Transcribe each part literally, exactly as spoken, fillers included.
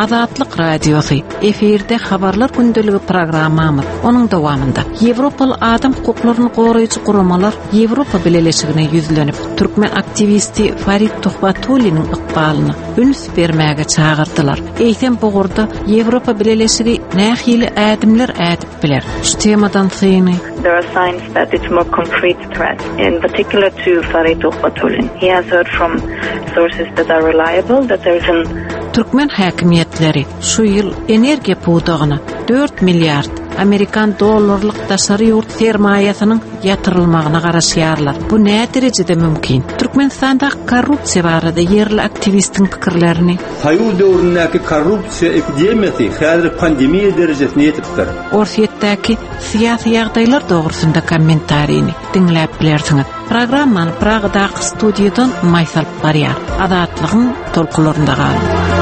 Azatlyk radiosu efirde habarlar gündöligi programmamız. Onun dowamında Ýewropaly adam hukuklaryny goraýjy guramalar Ýewropa Birleşigine ýüzlenip türkmen aktivisti Farid Tohbatulynyň ykbalyny üns bermäge çağırdylar. Eýtem bugurda Ýewropa Birleşigi nähili adımlar adip biler. Şu temadan syny there are signs that it's more concrete threat, in particular to Farid Tohbatuly. He has heard from sources that are reliable that there is an Türkmen häkimetleri şu ýyl energiýa puwdagyna dört milliard Amerikan dollarlyk daşary ýurt sermaýasynyň ýatyrylmagyna garaşýarlar. Bu näme derejede mümkin? Türkmenistanda korrupsiýa barada ýerli aktivistiň pikirlerini Taýu döwründäki korrupsiýa epidemiýasy häzir pandemiýa derejesine ýetipdir. Orsiýetdäki syýasy ýagdaýlar dogrusyndä kommentariýini dinläp bilersiňiz. Programmany Pragadaky studiýadan Maysal barýar. Adatlygyň tolkularynda galy.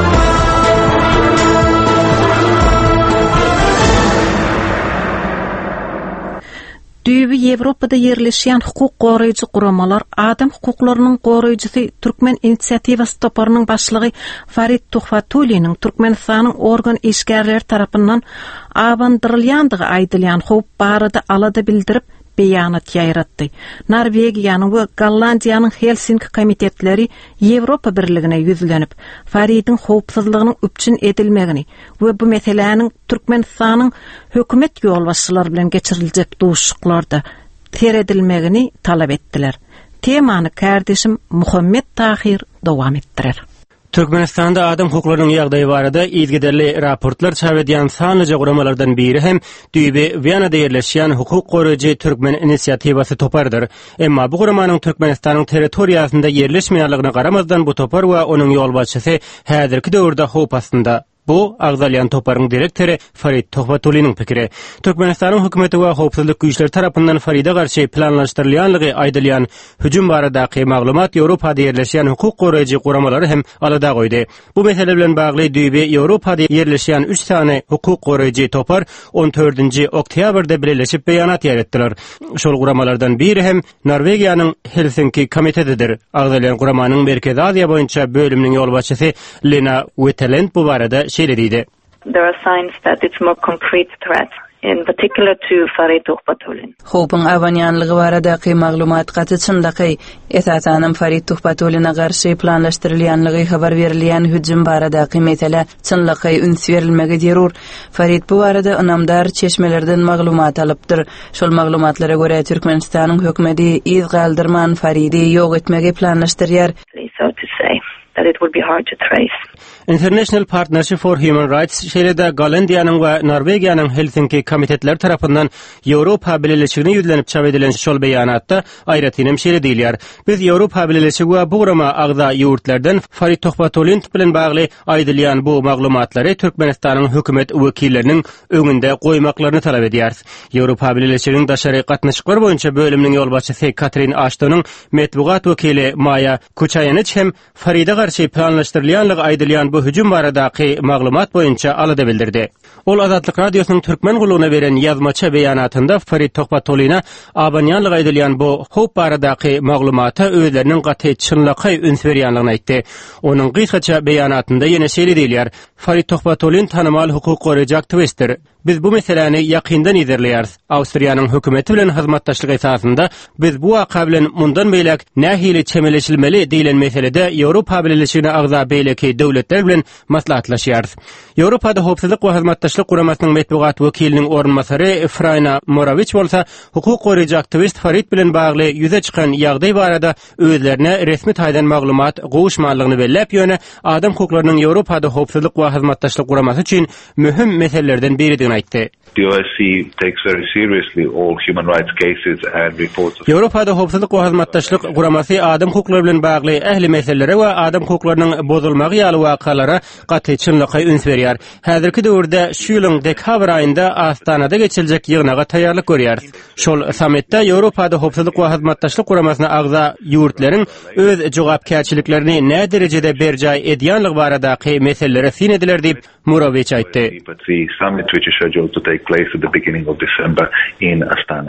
Düýbi Ýewropada ýerleşýän hukuk goraýjy guramalar adam hukuklarynyň goraýjysy Türkmen inisiatiwasy toparynyň başlygy Farid Tohbatulynyň Türkmenistanyň organ işgärleri tarapyndan abandyrylýandygy aýdylýan howp barada alada bildirip beýanat ýaýratdy. Norwegiýanyň we Gollandiýanyň Helsinki komitetleri Ýewropa Birligine ýüzlenip Faridin howpsuzlygynyň üpçün edilmegini we bu meseleniň Türkmenistanyň hökümet ýolbaşçylary bilen geçiriljek duşuklarda teredilmegini talap etdiler. Temany kardeşim Muhammed Tahir dowam etdirer. Türkmenistanda adam hukuklarynyň ýagdaýy barada izgiderli raportlar çap edýän sanlyca guramalardan biri hem düýbi Wienada ýerleşýän hukuk goraýjy Türkmen inisiatiwasy topardyr. Emma bu guramanyň Türkmenistanyň territoriýasynda ýerleşmeýänligine garamazdan bu topar we onuň ýolbaşçysy häzirki döwürde howp astynda. Bu Agzalyan Topar'ın direktörü Farid Tohbatulynyň pikiri. Türkmenistanyň hökümeti we howpsuzlyk güýçleri tarapyndan Farida garşy planlaşdyrylýanlygy aýdylýan hüjüm baradaky maglumat Ýewropada ýerleşýän hukuk goraýjy guramalary hem alada goýdy. Bu mesele bilen bagly düýbi Ýewropada ýerleşýän üç tane hukuk goraýjy topar on dördünji oktýabrda birleşip beýanat ýaratdylar. Şol guramalardan biri hem Norwegiýanyň Helsinki komitetidir. Agzalyan guramanyň Merkezi Aziýa boýunça bölüminiň ýolbaşçysy Lena Wetterland bu barada there are signs that it's more concrete threat, in particular to Farid Tohbatuly. Howpyň awanýanlygy baradaky maglumat gatyçynlygy esasanyň Farid Tohbatulyna garşy planlaşdyrylýanlygy habar berilýän hüjüm baradaky mesele çynlygy üns berilmegi zerur. Farid bu barada ynamdar çeşmelerden maglumat alypdyr. Şol maglumatlara görä Türkmenistanyň hökümeti iz galdyrman Faridi ýok etmegi planlaşdyrýar. So to say that it would be hard to trace. International Partnership for Human Rights şeýlede Gollandiýanyň we Norwegiýanyň Helsinki komitetleri tarapyndan Ýewropa Birleşigine ýüzlenip çap edilen şol beýanatda aýratynam şeýle diýilýär. Biz Ýewropa Birleşigi we bu gurama agza ýurtlardan Farid Tohbatuly bilen bagly aýdylýan bu maglumatlary Türkmenistanyň hökümet wekilleriniň öňünde goýmaklaryny talap edýär. Ýewropa Birleşiginiň daşary gatnaşyklar boýunça bölüminiň ýolbaşçysy Katrin Ashtonyň metbugat wekili Maya Kuchayanyç hem Farida garşy planlaşdyrylýanlygy aýdylýan bu hüjüm baradaky maglumat boýunça alada bildirdi. Ol Azatlyk radiosynyň türkmen gulugyna beren ýazmaça beýanatynda Farid Tohbatulyna abanýanlyk aýdylýan bu howp baradaky maglumata özleriniň gaty çynlygy üns berýänligini aýtdy. Onuň gysgaça beýanatynda ýene şeýle diýilýär: Farid Tohbatuly tanymal hukuk goraýjy aktivistdir. Biz bu meseleni ýakyndan izlerleýäris. Awstriýanyň hökümeti bilen hyzmatdaşlyk esasynda biz bu waka bilen mundan beýlek nähili çemeleşilmeli diýilen meselede Ýewropa Birleşigine agza beýleki döwletler bilen maslahatlaşýarys. Ýewropada howpsuzlyk we hyzmatdaşlyk guramasynyň metbugat wekiliniň ornmasary Frayna Morawicz bolsa hukuk goraýjy aktivist Farid bilen bagly ýüze çykan ýagdaý barada özlerine resmi taýdan maglumat gowuşmalygyny bellep ýöne adam hukuklarynyň Ýewropada howpsuzlyk we hyzmatdaşlyk guramasy üçin möhüm meselelerden biridir. The O S C takes very seriously all human rights cases and reports. Ýewropada howpsuzlyk we hyzmatdaşlyk guramasy adam hukuklary bilen bagly ähli meselelere we adam hukuklarynyň bozulmagy ýaly wakalara gaty çynlygy üns berýär. Häzirki döwürde şu ýylyň dekabr aýynda Astanada geçiljek ýygnaga taýýarlyk görýär. Şol sammitde Ýewropada howpsuzlyk we hyzmatdaşlyk guramasyna agza ýurtlaryň öz jogapkärçiliklerini nä derejede berjay edýänligi baradaky meselelere sin ediler diýip Morawicz aýtdy. Summit which is scheduled to take place at the beginning of December in Astana.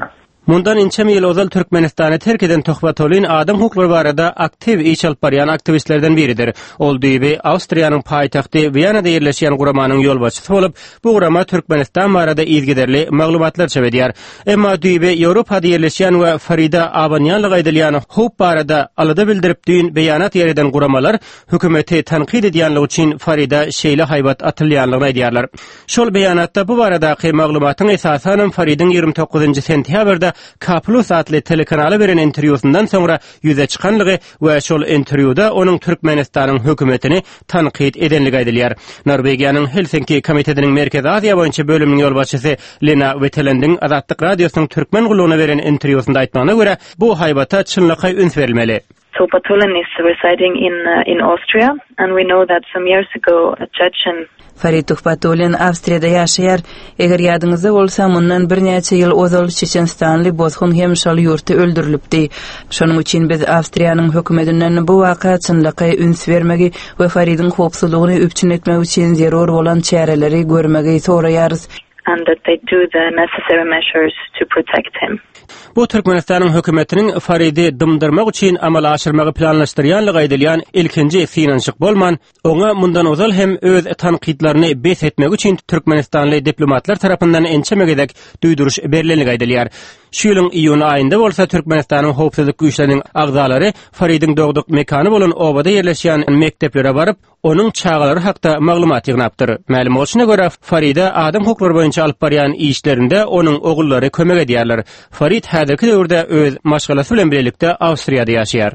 Mundan inçem ýyl ozal Türkmenistany terk eden Tohbatolyn adam hukuklary barada aktiv iş alyp barýan aktivistlerden biridir. Ol diýbi Awstriýanyň paýtagty Wienada ýerleşýän guramanyň ýolbaşçysy bolup, bu gurama Türkmenistan barada ýyzgiderli maglumatlar çebedýär. Emma diýbi Ýewropada ýerleşýän we Farida Abanýanlyk aýdylýan huk barada alada bildirip düýün beýanat ýereden guramalar hökümeti tanqid edýänligi üçin Farida şeýle haýbat atylýanlygyny aýdýarlar. Şol beýanatda bu baradaky maglumatyň esasanym Faridyň ýygrimi toguzyňjy sentýabrda K Plus adly telekanala beren interwýusundan soňra ýüze çykanlygy we şol interwýuda onuň Türkmenistanyň hökümetini tanqid edenligi aýdylýar. Norwegiýanyň Helsinki komitetiniň Merkez Aziýa boýunça bölüminiň ýolbaşçysy Lena Wetelending Azatlyk radiosynyň türkmen gulugyna beren interwýusunda aýtmagyna görä, bu haýbata çynlyky üns berilmeli. Tohbatolyn is residing in uh, in Austria, and we know that some years ago a Chechen Farid Tohbatolyn Awstriýada ýaşaýar. Eger ýadyňyzda bolsa, mundan bir näçe ýyl ozal Çeçenistanly bozgun hem şol ýurtda öldürilipdi. Şonuň üçin biz Awstriýanyň hökümetinden bu waka çynlyky üns bermegi we Faridyň howpsuzlygyny öpçün etmek üçin zerur bolan çäreleri görmegi soraýarys. And that they do the necessary measures to protect him. Bu Türkmenistanyň hökümetiniň Faridi dymdyrmak üçin amal aşyrmagy planlaşdyrýanlygy aýdylýan ilkinji finansyk bolman, oňa mundan ozal hem öz tanqidlaryny bes etmek üçin Türkmenistanly diplomatlar tarapyndan ençemegedek duýduruş berilenligi aýdylýar. Şu ýylyň iýun aýynda bolsa Türkmenistanyň howpsuzlyk güýçleriniň agzalary Faridyň dogduk mekany bolan obada ýerleşýän mekteplere baryp, onuň çağalary hakda maglumat ýygnapdyr. Ma'lum bolşuna görä, Farida adam hukuklary boýunça alyp barýan işlerinde onuň ogullary kömek edýärler. Farid häzirki döwürde öz maşgalasy bilen birlikde Awstriýada ýaşaýar.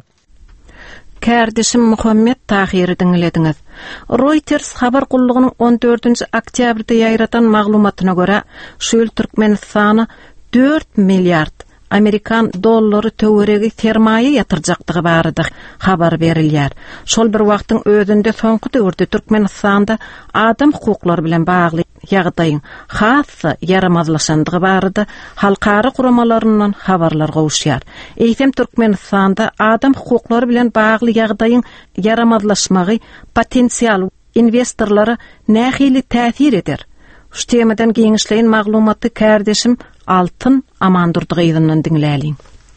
Kardeşim Muhammed Tahir'i dinlediňiz. Reuters habar gullugynyň on dördünji oktýabrda ýaýratan maglumatyna görä, şu ýyl Türkmenistany dört milliard Amerikan dollary töweregi sermaýe ýatyrjakdygy barada habar berilýär. Şol bir wagtyň özünde soňky döwürde Türkmenistanda adam hukuklary bilen bagly ýagdaýyň hassa yaramazlaşandygy barada halkara guramalaryndan habarlar gowuşýar. Eýsem Türkmenistanda adam hukuklary bilen bagly ýagdaýyň yaramazlaşmagy potensial investorlara nähili täsir eder. Şu temadan giňişleýän maglumaty kardeşim Altın Amandurdygynyň dinläliň.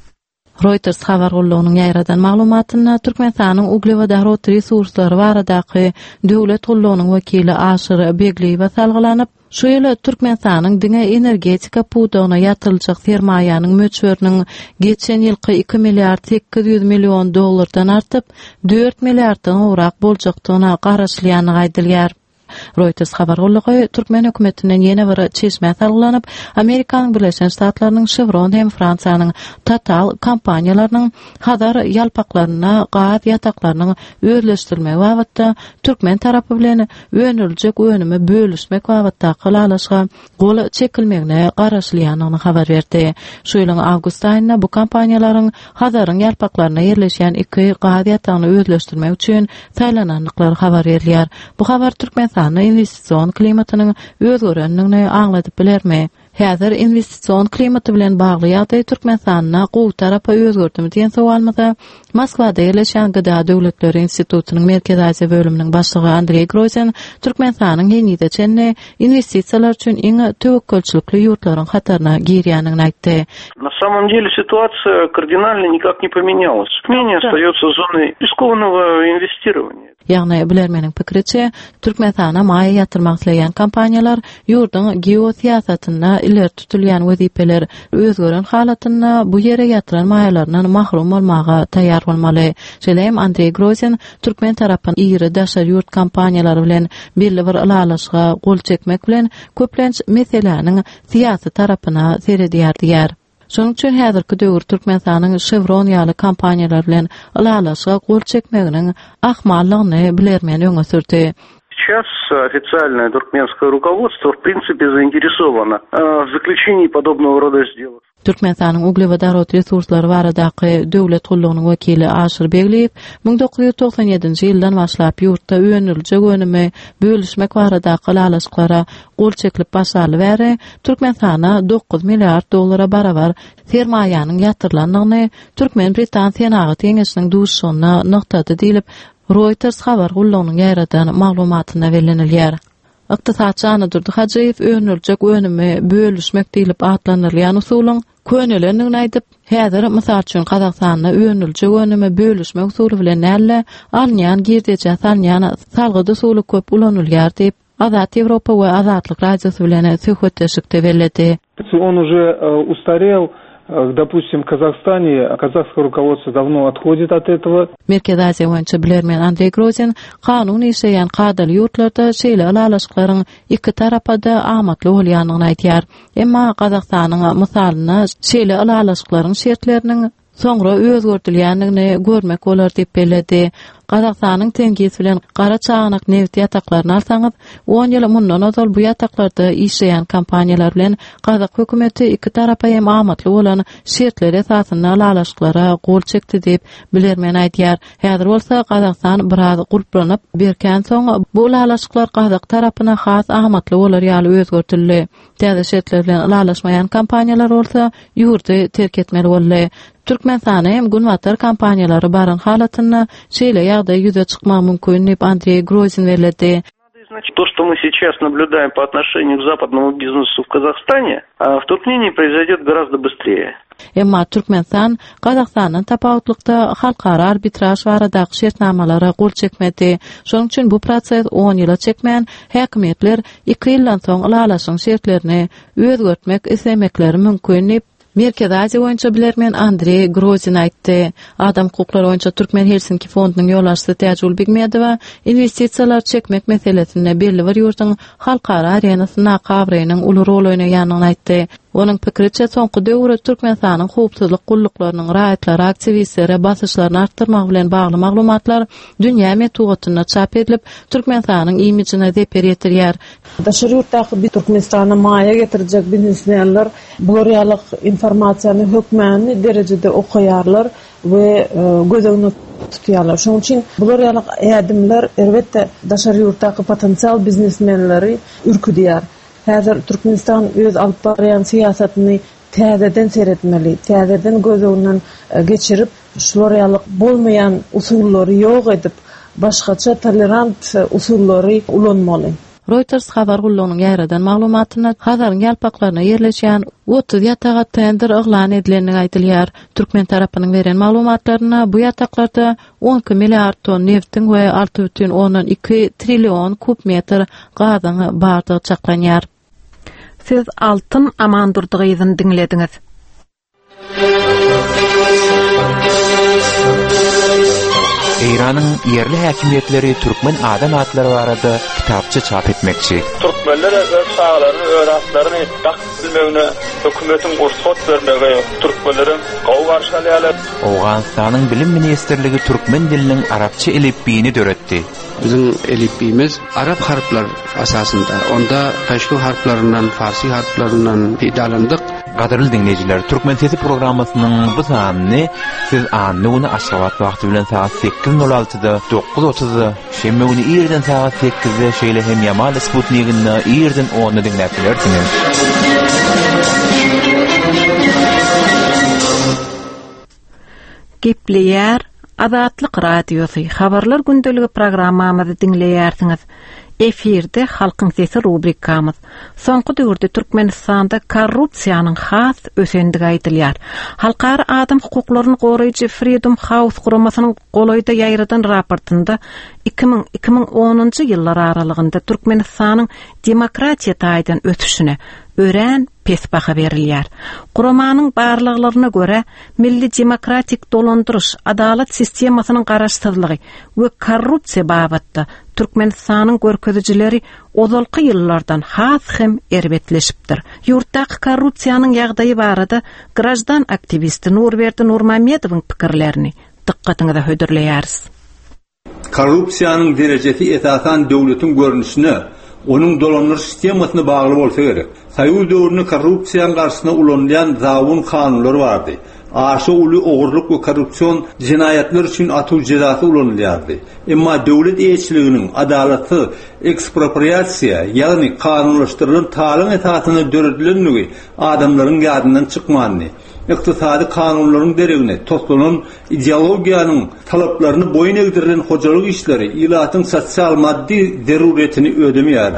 Reuters habar gullugynyň ýaýradan maglumatyna Türkmenistanyň uglewodarot resurslary baradaky döwlet gullugynyň wekili Aşyr Begliýew salgylanyp, şu ýyly Türkmenistanyň diňe energetika pudagyna ýatyljak sermaýanyň möçberiniň geçen ýylky iki milliard sekiz ýüz million dollardan artyp dört milliarddan owrak boljakdygyna garaşlýanyny aýdylýar. Reuters habar gullugy Türkmen hökümetinden ýene bir çeşme salgylanyp, Amerikanyň Birleşen Ştatlarynyň Chevron hem Fransiýanyň Total kompaniýalarynyň hadar ýalpaklaryna gaz ýataklarynyň özleşdirilmegi wagtynda Türkmen tarapy bilen öňüljek önümi bölüşmek wagtynda gylalaşga gol çekilmegine garaşlýanyny habar berdi. Şu ýylyň awgust aýynda bu kompaniýalaryň hadaryň ýalpaklaryna ýerleşýän iki gaz ýatagyny özleşdirmek üçin saýlananlyklary habar berilýär. Bu habar Türkmen investisiyon klimatynyň özgerenligini aňlatyp bilermi? Häzir investisiyon klimaty bilen bagly ýagdaý Türkmenistanyna gowy tarapy özgörtmi diýen sowalmada Moskwada ýerleşen Gyda Döwletleri Institutynyň Merkez Aziýa bölüminiň başlygy Andrey Grozen Türkmenistanyň ýeni-de çenne investisiýalar üçin iň töwekkülçilikli ýurtlaryň hatarına girýäniňi aýtdy. На самом деле ситуация кардинально никак не поменялась. Туркмения остается зоной рискованного инвестирования. Ýagny bilermeniň pikiriçe, Türkmenistana maýa ýatyrmak isleýän kompaniýalar ýurduň geosiýasatyna ileri tutulýan wezipeler özgören halatyna bu ýere ýatyran maýalaryndan mahrum bolmaga taýýar bolmaly. Şeýleýem Andrey Grozen Türkmen tarapyny ýyry daşar ýurt kompaniýalary bilen birli bir alalaşga gol çekmek bilen köplenç meseleleriň siýasy tarapyna seredýär diýär. Şonuň üçin häzirki döwür Türkmenistanyň Chevron ýaly kompaniýalar bilen alalaşga gol çekmeginiň ahmallygyny bilermen öňe sürdi. Сейчас официальное туркменское руководство в принципе заинтересовано в заключении подобного рода сделок. Türkmenistanyň uglewodarot resurslary baradaky döwlet gullugynyň wekili Aşyr Begliýew bin dokuz ýüz doksan ýedinji ýyldan başlap ýurtda öňüljek önümi bölüşmek baradaky alalaşyklara gol çekilip başaly bäri Türkmenistana dokuz milliard dollara barabar sermaýanyň ýatyrlandygyny Türkmen Britan Senaty ýeňişiniň duşugyna noktady diýilip Reuters habar gullugynyň ýaýratan maglumatyna berilýär. Iqtisatçı durdu Hacıyev önüljek önüme bölüşmek diýilip atlanylýan usulyň könülenini aýdyp, häzir mysal üçin Kazakstanda önüljek önüme bölüşmek usuly bilen näle alňan girdeje salňan salgydy usuly köp ulanylýar diýip Azat Европа we Azatlyk radiosy bilen söhbetleşikde bellädi. Он уже устарел. Допустим, в Казахстане казахское руководство давно отходит от этого. Merkez Aziya boýunça bilermen Andrey Grozin kanun işleýän kadal ýurtlarda şeýle alalaşyklaryň iki tarapada amatly bolýanyny aýtýar. Emma Kazakstanyň mysalyna şeýle alalaşyklaryň şertleriniň soňra özgörtilýändigini görmek bolar diýip bellädi. Kazakstanyň tengis bilen Gara Çağanak neft ýataklaryny alsaňyz, on ýyl mundan ozal bu ýataklarda işleýän kompaniýalar bilen Kazak hökümeti iki tarapa hem amatly bolan şertler esasyna alalaşyklara gol çekdi diýip bilermen aýdýar. Häzir bolsa Kazakstан biraz gurplanyp berken soň bu alalaşyklar Kazak tarapyna has amatly bolar ýaly özgörtildi. Täze şertler bilen alalaşmaýan kompaniýalar bolsa ýurty terk etmeli boldy. Türkmenistana hem günwatar kompaniýalary baryn halatyna şeýle ýagdaý ýüze çykmak mümkin diýip Andrey Grozin bellädi. Значит, то, что мы сейчас наблюдаем по отношению к западному бизнесу в Казахстане, в Туркмении произойдет гораздо быстрее. Emma Türkmenistan Kazakstanyň tapawutlykda halkara arbitraj barada şertnamalary gol çekmedi. Şonuň üçin bu proses on ýyla çekmän häkimetler iki ýyldan soň alalaşyň şertlerini özgörtmek islemekleri mümkin diýip Merkez Aziya boýunça bilermen Andrey Grozin aýtdy. Adam hukuklary boýunça Türkmen Helsinki fondunyň ýollaşçysy Täjul Begmedowa investisiýalar çekmek meselesinde belli bir ýurtyň halkara arenasyna kabraýanyň uly rol oýnaýanyny aýtdy. Onun pikiriçe soňky döwürde Türkmenistanyň howpsuzlyk gulllyklarynyň raýatlary aktivistlere basyşlaryny artdyrmak bilen bagly maglumatlar dünýä medeniýetine çap edilip Türkmenistanyň imidjine zeper ýetirýär. Daşary ýurtdaky bir Türkmenistana maýa getirjek biznesmenler bular ýalyk informasiýany hökmänli derejede okuýarlar we gözüňde tutýarlar. Şonuň üçin bular ýalyk ädimler elbetde daşary ýurtdaky potensial biznesmenleri ürküdýär. Häzir Türkmenistan öz alyp barýan siýasatyny täzeden seretmeli, täzeden gözüňden geçirip, şular ýalyk bolmaýan usullary ýok edip, başgaça tolerant usullary ulanmaly. Reuters habar gullanyň ýaradan maglumatyna Hazaryň ýalpaklaryna ýerleşýän otuz ýataga tender eglan edilenini aýdylýar. Türkmen tarapynyň beren maglumatlaryna bu ýataklarda on iki milliard ton neftiň we altı бүтүn ondan iki trillion kubmetr gazyň bardygy çaklanýar. Siz altın amandurdygyny dinlediňiz. İran'ın yerli häkimetleri Türkmen adam atlary barada kitapçı çap etmekçi. Türkmenler öz sağlaryny, öwratlaryny tak bilmegine hökümetiň gursat bermegi, Türkmenleriň gaw garşalýarlar. Awganistanyň bilim ministrligi Türkmen diliniň arapça elifbiini döretdi. Bizim elifbimiz Arap harflar asasında. Onda peşku harflarından, Farsi harflarından hidalandık. Gaderli dinleyijiler, Türkmen Sesi programmasynyň bu sanyny siz anly uny Aşgabat wagty bilen saat sekiz nol altıda dokuz otuzda, şemme uny ýerden saat sekizde şeýle hem Yamal Sputnik'inde ýerden onu dinläp bilersiňiz. Gepleýär Azatlyk radiosy habarlar gündeligi programmamyzy dinleýärsiňiz. Efirde Halkyň Sesi rubrikamyz. Soňky döwürde Türkmenistanda korrupsiýanyň has ösendigi aýdylýar. Halkara adam hukuklaryny goraýjy Freedom House guramasynyň golaýda ýaýradan raportynda iki ming iki ming onunçy ýyllar aralygynda Türkmenistanyň demokratiýa taýdan ötüşine örän pes baha berilýär. Guramanyň barlyklaryna görä, milli demokratik dolandyryş, adalet sistemasynyň garaşsyzlygy we korrupsiýa babatda Türkmenistanyň görkezijileri ozalky ýyllardan has hem erbetleşipdir. Ýurtdaky korrupsiýanyň ýagdaýy barada grajdan aktivisti Nurberdi Nurmamedowyň pikirlerini dikkatiňizde hödürleýäris. Korrupsiýanyň derejesi esasan döwletiň görnüşine, onun dolandyryş sistemasyna bagly bolsa gerek. Soýuz döwründe korrupsiýanyň garşysyna ulanýan zawun kanunlary bardy. Aşy uly ogurluk we korrupsiýon jinaýatlar üçin atuw jazasy ulanylýardy. Emma döwlet eýçiliginiň adalaty, ekspropriasiýa, ýagny kanunlaşdyrylan talyň esasyna döredilenligi adamlaryň ýadyndan çykmandy. Iqtisadi kanunlaryň deregine toplanan ideologiýanyň talaplaryny boyun egdirilen hojalyk işleri ilatyň sosial maddi deruretini ödemeýärdi.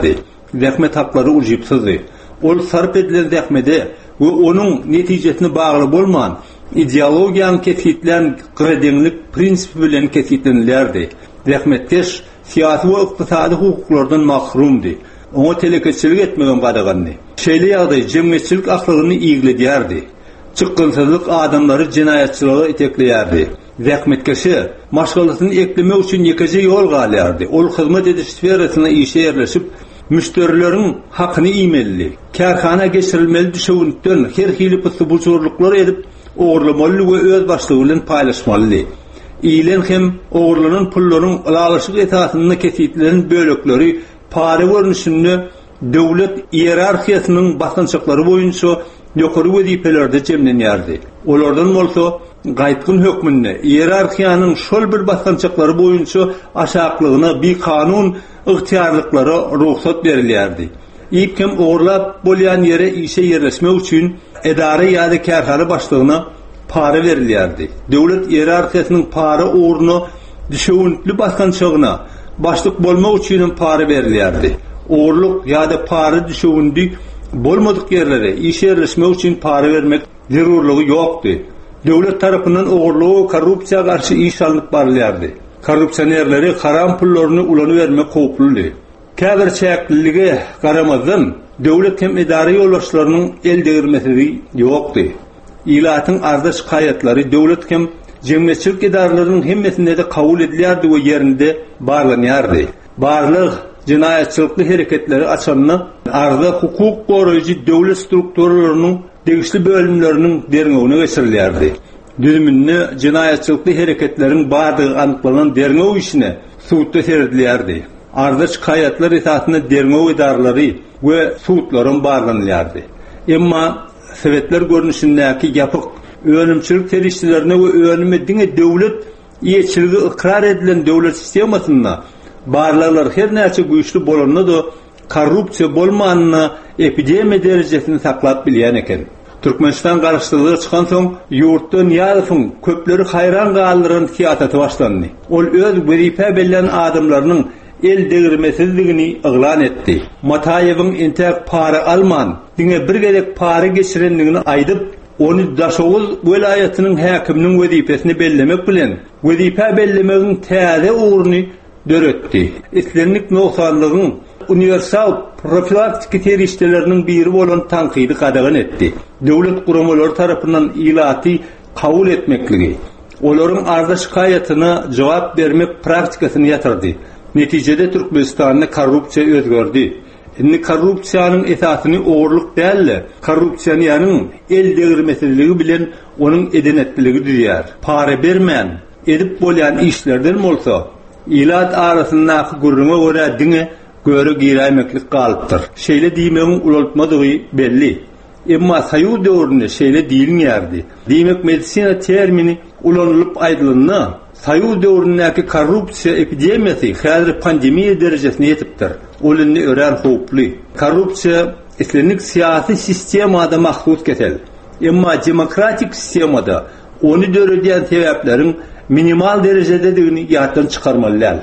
zähmet hakları uljypsyzdy. Ol sarp edilen zähmede we onun netijesine bagly bolman ideologiýanyň kesitlen gyrdeňlik prinsipi bilen kesitlenlerdi. Zähmetkeş siyasi we ykdysady hukuklardan mahrumdy. Oňa telekeçilik etmegen gadagandy. Şeýle ýagdaý jemgyýetçilik aklygyny iýgilediýärdi. Çykgynsyzlyk adamlary jinayatçylyga itekleýärdi. Zähmetkeşi maşgalatyny eklemek üçin ýekeje ýol galýardy. Ol hyzmat ediş sferasyna işe ýerleşip müşterileriň hakyny iýmelli. Kärhana geçirilmeli düşeginden her hili pysbulçuluklar edip oğurlamaly we öz başlygy bilen paýlaşmaly. Iýlen hem oğurlanan pullaryň alalyşyk etatyny kesitlerin bölekleri para görnüşünde döwlet ýerarhiýasynyň basınçyklary boýunça ýokary wezipelerde jemlenýärdi. Olardan bolsa gaýtgyn hökmünde ýerarhiýanyň şol bir basınçyklary boýunça aşaklygyna bir kanun ygtyarlyklary ruhsat berilýärdi. Ýekim oğurlap bolýan ýere işe ýerleşmek üçin edara ýa-da kärhana başlygyna para berilýärdi. Döwlet ýerarhiýasynyň para uğruna düşegiňli basınçygyna başlyk bolmak üçin para berilýärdi. Oğurluk ýa-da para düşegindi bolmadyk ýerlere işe ýerleşmek üçin para bermek zerurlygy ýokdy. Döwlet tarapyndan oğurluğa, korrupsiýa garşy iş alınıp barylýardy. Korrupsionerleri haram pullaryny ulany bermek howpludy. Käbir çäkliligi garamazdan döwlet hem idara ýolbaşçylarynyň el degirmesigi ýokdy. Ilatyň arda şikayatlary döwlet hem jemgyýetçilik idaralarynyň hemmesinde de kabul edilýärdi we ýerinde barlanýardy. Barlyk jinayatçylykly hereketleri açanyna arda hukuk goraýjy döwlet strukturalarynyň degişli bölümlerinin derňegine geçirilýärdi. Düzümünde jinayatçylykly hereketleriň bardygy anyklanan derňew işine suwtda seredilýärdi. Arda şikaýatlar esasyna derňew idaralary we suwtlaryň barlanýardy. Emma Sowetler görnüşindäki ýapyk öňümçilik terişçilerine we öňüme diňe döwlet ýetçiligi ikrar edilen döwlet sistemasyna barlalar her näçe güýçli bolanda da korrupsiýa bolmanyny epidemiýa derejesinde saklap bilýän eken. Türkmenistan garşylygy çykan soň ýurtdan ýalysyň köpleri hayran galyran siýasaty başlandy. Ol öz wezipe bilen adamlarynyň el degirmesizligini ýylan etdi. Mataýewiň entek para alman, diňe bir gerek para geçirenligini aýdyp, onu Daşoğuz welaýatynyň häkiminiň wezipesini bellemek bilen wezipe bellemegiň täze uğruny döretdi. Islenlik noksanlygyň universal profilaktik terişçilerinin biri bolan tanqidi qadagan etdi. Döwlet guramalary tarapyndan ilaty kabul etmekligi, olaryň arda şikayatyna jogap bermek praktikasyny ýatyrdy. Netijede Türkmenistanda korrupsiýa özgerdi. Indi korrupsiýanyň esasyny oğurluk däl, korrupsiýanyň el degirmesizligi bilen onuň edenetligi diýär. Para bermän, edip bolýan işlerden bolsa, ilat arasyndaky gurruma görä diňe göre girämeklik galypdyr. Şeýle diýmegiň ulatmadygy belli. Emma saýu döwründe şeýle diýilýärdi. Diýmek medisina termini ulanylyp aýdylanyna, saýu döwründäki korrupsiýa epidemiýasy häzir pandemiýa derejesine ýetipdir. Olunny ören howply. Korrupsiýa islenlik siýasy sistemada mahsus kesel. Emma demokratik sistemada onu döredýän sebäpleriň minimal derejede digini ýatdan çykarmalylar.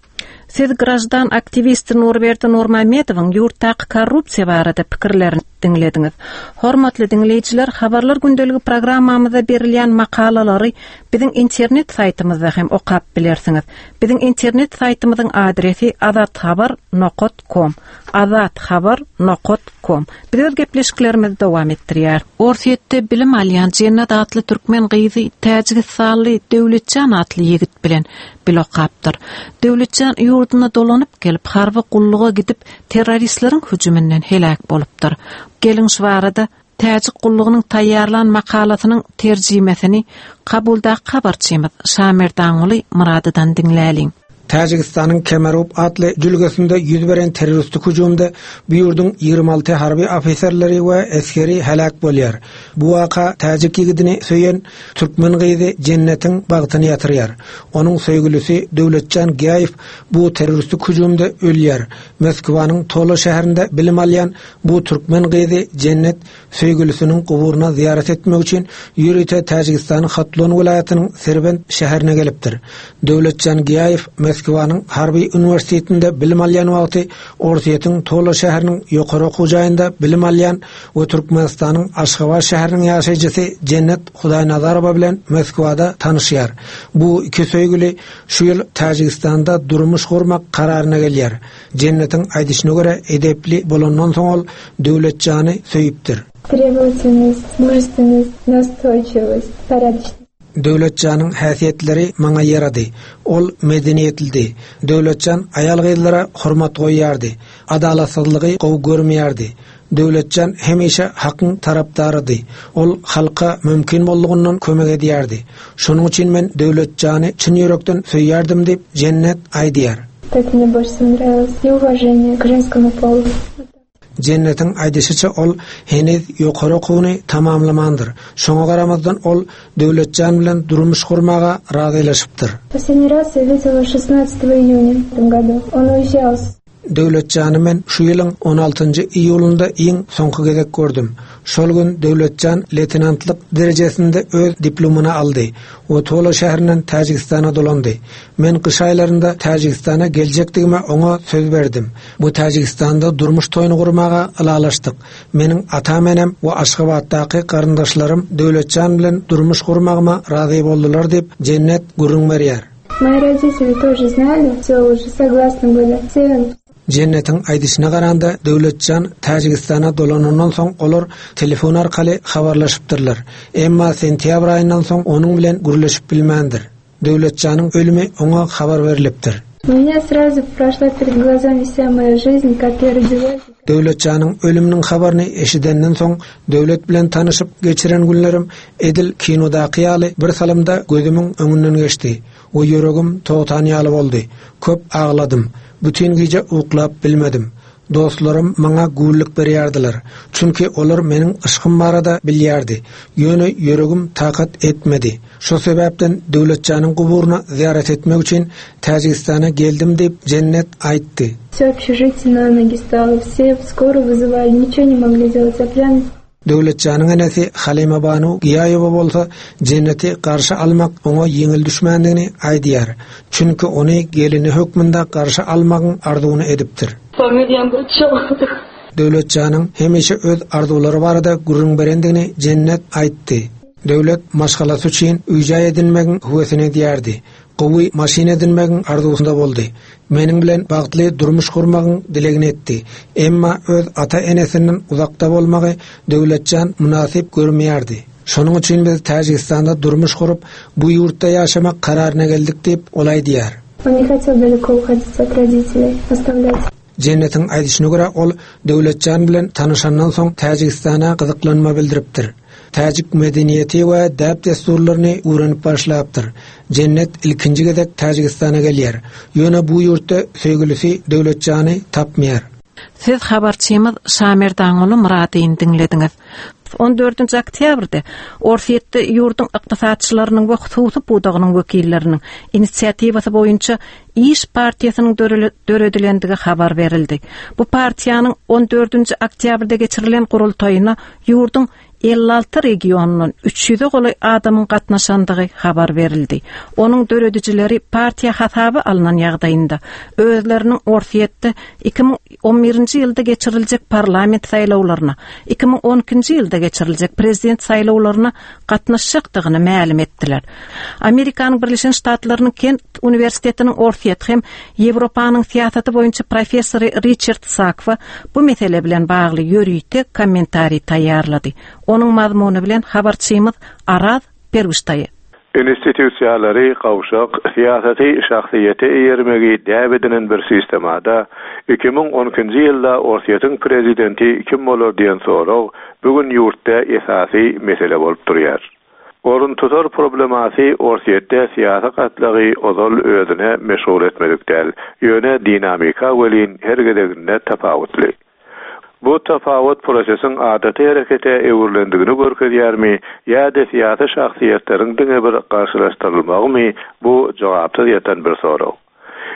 Siz grajdan aktivisti Nurbert Nurmametowyň ýurtdaky korrupsiýa barada pikirlerini dinlediňiz. Hormatly dinleýijiler, habarlar gündeligi programmamyzda berilýän makalalary biziň internet saýtymyzda hem okap bilersiňiz. Biziň internet saýtymyzyň adresi azatxabar nokta com. azatxabar nokta com. Biz gepleşiklerimizi dowam etdirýär. Orsiýetde bilim alýan Jennat atly türkmen gyzy Täjikistany Döwletjan atly ýigit bilen bilokapdyr. Döwletjan ýurduna dolanyp gelip harby gulluga gidip terroristleriň hüjümünden helak bolupdyr. Gelin şu barada Täjik gullugynyň taýýarlan makalasynyň terjimesini kabulda habarçymyz Şamir Daňuly Muradydan dinläliň. Täjikistanyň Kemerup atly jülgesinde ýüz beren terroristlik hüjümde bu ýurdun ýygrima alty harby ofitserleri we eskeri helak bolýar. Bu waka Täjik ýigidini söýen türkmen gyzy Jennetiň bagtyny ýatyrýar. Onuň söýgülisi Döwletjan Giýaýew bu terroristlik hüjümde ölýär. Moskwanyň Tolo şäherinde bilim alýan bu türkmen gyzy Jennet söýgülisiniň guburuna ziyaret etmek üçin ýürüte Täjikistanyň Hatlon welaýatynyň Serbent şäherine gelipdir. Döwletjan Giýaýew Moskvanyň Harbiy Üniversitetinde bilim alýan wagty Orsiýetin Tola şäheriniň ýokary okuw jaýynda bilim alýan we Türkmenistanyň Aşgabat şäheriniň ýaşaýjysy Cennet Hudaýnazarowa bilen Moskwada tanışýar. Bu iki söýgüli şu ýyl Täjikistanda durmuş gurmak kararyna gelýär. Cennetiň aýdyşyna görä edepli bolandan soň ol döwletjany söýüpdir. Требовательность, мужественность, настойчивость, порядочность. Döwletjanyň häsiýetleri maňa ýarady. Ol medeniýetli. Döwletjan aýal gyzlara hormat goýýardy. Adalatsızlygy gowy görmeýärdi. Döwletjan hemişe hakyň tarapdarydy. Ol halka mümkin boldugundan kömek edýärdi. Şonuň üçin men döwletjany çyn ýürekden söýýärdim diýip Cennet aýdýar. Так мне больше нравилось и уважение к женскому полу. Cennetin aýdyşyça ol heniz ýokary okuwny tamamlamandyr. Şoňa garamazdan ol döwletjan bilen durmuş gurmaga razylaşypdyr. Последний раз я видела шестнадцатого июня в этом году. Он уезжал. Döwletjany men şu ýylyň on altynjy iýulynda iň soňky gezek gördüm. Şol gün döwletjan leytenantlyk derejesinde öz diplomuna aldy. O Tola şäherinden Täjikistana dolandy. Men kış aýlarynda Täjikistana geljekdigime oňa söz berdim. Bu Täjikistanda durmuş toýuny gurmaga ylalaşdyk. Meniň ata menem we Aşgabatdaky garyndaşlarym döwletjan bilen durmuş gurmagyma razy boldular diýip Cennet gurrun berýär. Мои родители тоже знали, всё уже согласны были. Cennetin aýdyşyna garanda döwletjan Täjikistana dolanandan soň olar telefon arkaly habarlaşypdyrlar. Emma sentýabr aýyndan soň onuň bilen gürleşip bilmändir. Döwletjanyň ölümi oňa habar berilipdir. У меня сразу прошла перед глазами вся моя жизнь, как я родилась. Döwletjanyň ölüminiň habaryny eşidenden soň döwlet bilen tanışyp geçiren günlerim edil kinodaky ýaly bir salamda gözümiň öňünden geçdi. O ýöregim toğtan ýaly boldy. Köp agladym. Bütün gece uklap bilmedim. Dostlarım maňa gürlük berýärdiler. Çünki olar meniň ışgym barada bilýärdi. Ýöne ýöregim takat etmedi. Şo sebäpden döwletjanyň guburyna ziyaret etmek üçin Täjikistana geldim diýip Cennet aýtdy. Всё общежитие на ноги стало, все скоро вызывали, ничего не могли сделать, а прям Döwletjanyň enesi Halima Banu Giyaýowa bolsa Cenneti garşy almak oňa ýeňil düşmändigini aýdýar. Çünki ony gelini hökmünde garşy almagyň arzuwyny edipdir. Familiýam Gurçow. Döwletjanyň hemişe öz arzulary barada gurrun berendigini Cennet aýtdy. Döwlet maşgalasy üçin üýjay edilmegiň höwesini diýärdi. Gowy maşina edilmegiň arzusunda boldy. Meniň bilen bagtly durmuş gurmagyň dilegini etdi. Emma öz ata enesinden uzakda bolmagy döwletjan munasip görmeýärdi. Şonuň üçin biz Täjikistanda durmuş gurup bu ýurtda ýaşamak kararyna geldik diýip olay diýär. Он не хотел далеко уходить от родителей, оставлять. Cennetin aýdyşyna görä ol döwletjan bilen tanışandan soň Täjikistana gyzyklanma bildiripdir. Täjik medeniýeti we däp desturlaryny öwrenip başlapdyr. Cennet ilkinji gezek Täjikistana gelýär. Ýöne bu ýurtda söýgülisi döwletjany tapmaýar. Siz habarçymyz Şamir Daňuly Muradyny dinlediňiz. on dördünji oktýabrda Orsiýetde ýurdun ykdysatçylarynyň we hususy budagynyň wekilleriniň inisiatiwasy boýunça İş partiýasynyň döredilendige habar berildi. Bu partiýanyň on dördünji oktýabrda geçirilen gurultaýyna ýurdun elli alty regionunun üç ýüze goly adamyň gatnaşandygy habar berildi. Onuň döredijileri partiýa hasaby alynan ýagdaýynda özleriniň Orsiýetde iki ming on birinji ýylda geçiriljek parlament saýlawlaryna, iki ming on ikinji ýylda geçiriljek prezident saýlawlaryna gatnaşacakdygyny ma'lum etdiler. Amerikanyň Birleşen Ştatlarynyň Kent Uniwersitetiniň Orsiýet hem Ýewropanyň siýasaty boýunça professory Richard Sakwa bu mesele bilen bagly ýörüýte kommentari taýýarlady. Onun mazmunu bilen habarçymyz Araz Perwiştaý. Institusiýalary gawşak siýasaty şahsiýeti ýermegi däp edilen bir sistemada iki ming on ikinji ýylda Orsiýetin prezidenti kim bolar diýen soraw bugün ýurtda esasy mesele bolup durýar. Orun tutar problemasy Orsiýetde siýasat gatlagy ozal özüne meşgul etmedikden ýöne dinamika welin her gedeginde tapawutly. Bu tafawut prosesin adaty herekete ewirlendigini görkezýärmi ýa-da siýasy şahsiýetleriň diňe bir garşylaşdyrylmagymy bu jogapsy ýeten bir soraw.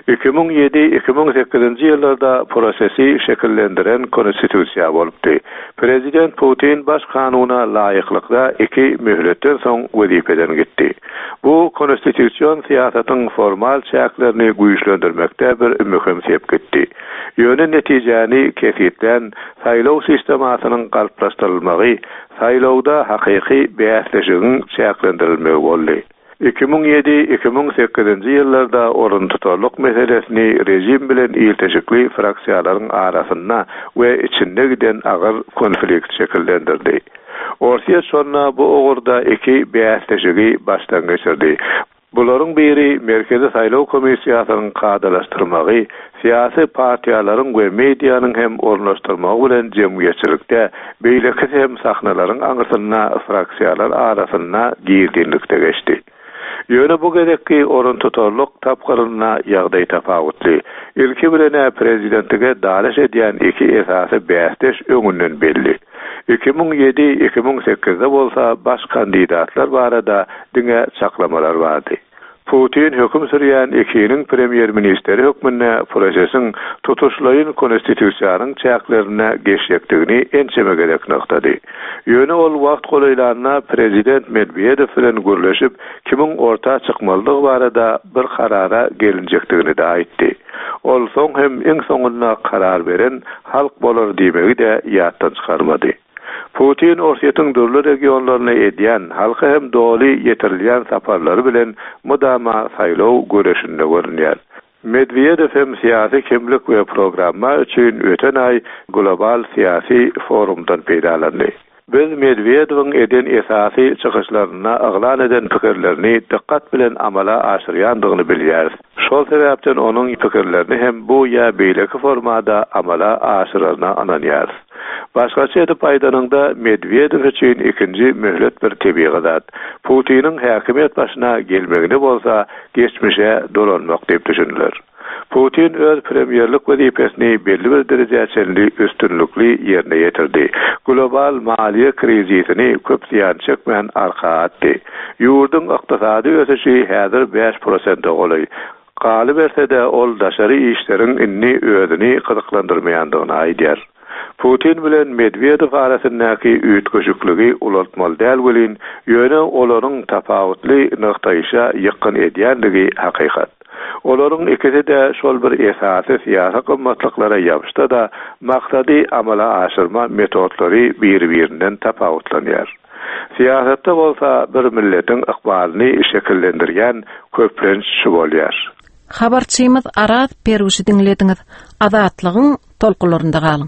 iki ming yedi iki ming sekizinji ýyllarda prosesi şekillendiren konstitusiýa bolupdy. Prezident Putin baş kanuna laýyklykda iki möhletden soň wezipeden gitdi. Bu konstitusiýon siýasatyň formal çäklerini güýçlendirmekde bir möhüm sebäp gitdi. Ýöne netijäni kesitlen saýlaw sistemasynyň galplaşdyrylmagy, saýlawda hakyky bäsleşigiň çäklendirilmegi boldy. iki ming yedi iki ming sekizinji ýyllarda orun tutarlyk meselesini rejim bilen ilteşikli fraksiýalaryň arasynda we içinde giden agyr konflikt şekillendirdi. Orsiýa sonra bu ogurda iki bäsleşigi başdan geçirdi. Bularyň biri Merkezi Saýlaw Komissiýasynyň kadalaşdyrmagy, siýasy partiýalaryň we mediýanyň hem ornaşdyrmagy bilen jemgyýetçilikde beýleki hem sahnalaryň aňyrsyna fraksiýalar arasynda girdiňlikde geçdi. Ýöne bu gerekki orun tutarlyk tapgyryna ýagdaý tapawutly. Ilki bilen prezidentige dalaş edýän iki esasy bäsleş öňünden belli. iki ming yedi iki ming sekizde bolsa baş kandidatlar barada diňe çaklamalar bardy. Putin höküm sürýän ikiniň premier ministeri hökmüne prosesiň tutuşlaýyn konstitusiýanyň çäklerine geçýekdigini ençeme gerek noktady. Ýöne ol wagt golaýlaryna prezident Medvedew bilen görleşip kimin orta çykmalydygy barada bir karara gelinjekdigini de aýtdy. Ol soň hem iň soňuna karar beren halk bolar diýmegi de ýatdan çykarmady. Putin Orsiýatyň dörli regionlaryna edýän halka hem doly ýetirilýän saparlary bilen mudama saýlaw göreşinde görünýär. Medvedew hem siýasy kimlik we programma üçin öten ay global siýasy forumdan peýdalandy. Biz Medvedewiň eden esasy çykyşlaryna aglan eden pikirlerini dikkat bilen amala aşyrýandygyny bilýäris. Şol sebäpden onuň pikirlerini hem bu ýa beýleki formada amala aşyrana ananýar. Başgaça edip aýdanynda Medvedew üçin ikinji möhlet bir tebii zat. Putiniň häkimet başyna gelmegini bolsa geçmişe dolanmak diýip düşünýär. Putin öz premierlik wezipesini belli bir derejäçeli üstünlükli ýerine ýetirdi. Global maliýe krizisini köp ziýan çekmän arka atdy. Ýurdun ykdysady ösüşi häzir beş prosent goly. Galy bersede ol daşary işleriň inni özüni gyzyklandyrmaýandygyny aýdýar. Putin bilen Medvedew arasyndaky üýtgeşikligi ulatmaly däl welin, ýöne olaryň tapawutly noktaýa ýakyn edýändigi hakykat. Olaryň ikisi de şol bir esasy siýasy gymmatlyklara ýabyşda da maksady amala aşyrma metodlary bir-birinden tapawutlanýar. Siýasatda bolsa bir milletiň ykbalyny şekillendirýän köplenç şu bolýar. Habarçymyz Arat Peruşy dinlediňiz. Azatlygyň tolkularynda galyň.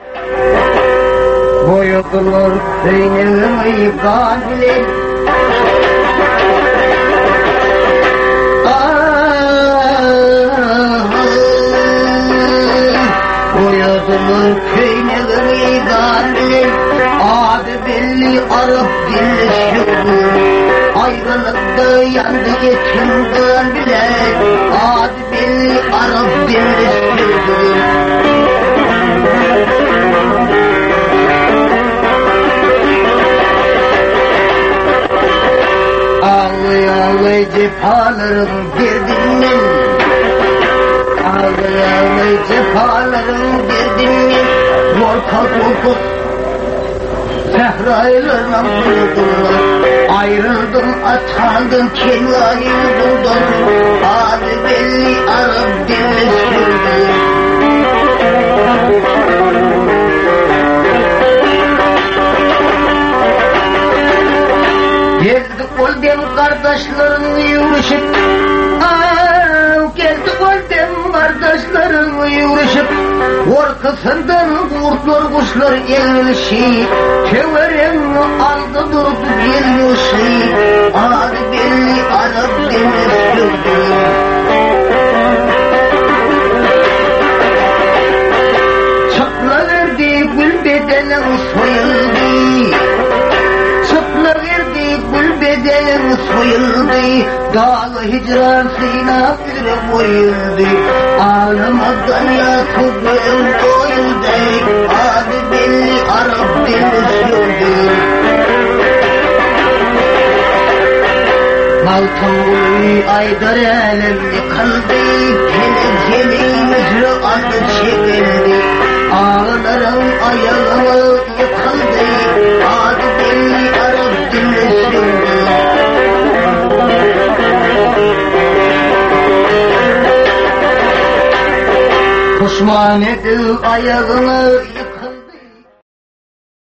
Boyutulur beynelimi gafilin Boyutulur beynelimi gafilin Adı belli arıp birleşiyor Ayrılıkta yandı geçimden bile Adı belli arıp birleşiyor Ağlayalı cepalarım girdinmin Ağlayalı cepalarım girdinmin Yorka korkup Sehraylarına buldum Ayrıldım atandım kenayı buldum Adı belli arıp birleşirdim Geldi koldem kardeşlerini yürüşüp Geldi koldem kardeşlerini yürüşüp Orkasından kurtlar kuşlar elmişi Çeveren aldı durdu gelmişi Adı belli Arap demişti Çıpla verdi gül bedenim soyuldu Çıpla verdi gül bedenim soyuldu Dağlı hicran sıyna bir boyuldu Ağlamadan yatıp ön koyuldu Adı belli Arap demişti Altın buluy aydar elim yıkıldı, geleceğin mührü adı çekildi. Ağlarım ayağımı yıkıldı, adı belli Arap dili sürdü. Osman edil ayağını